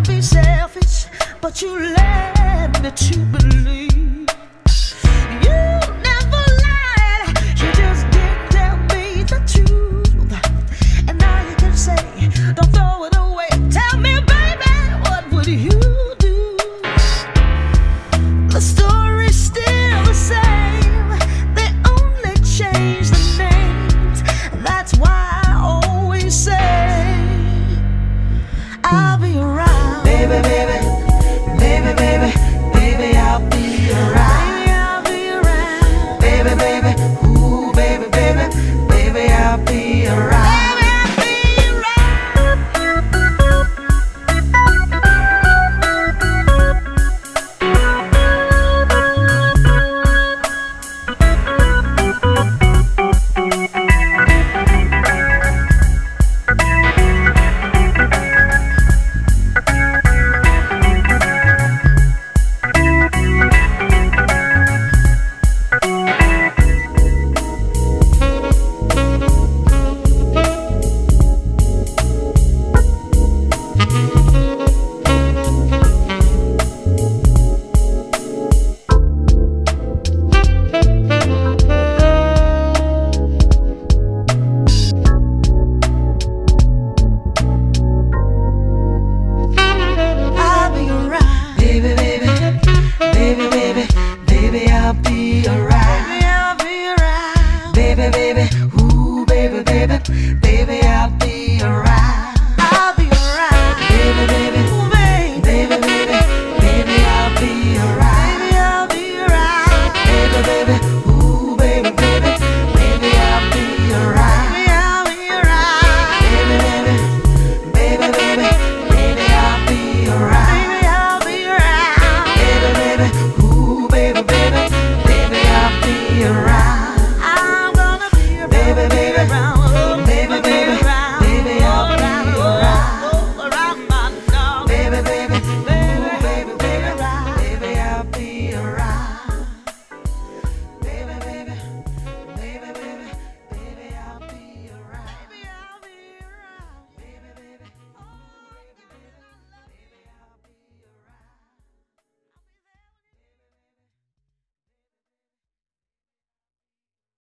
be selfish, but you led me to believe you never lied. You just didn't tell me the truth. And now you can say, don't throw it away. Tell me, baby, what would you do? The story's still the same. They only change the names. That's why I always say I'll be around. Baby, baby, baby,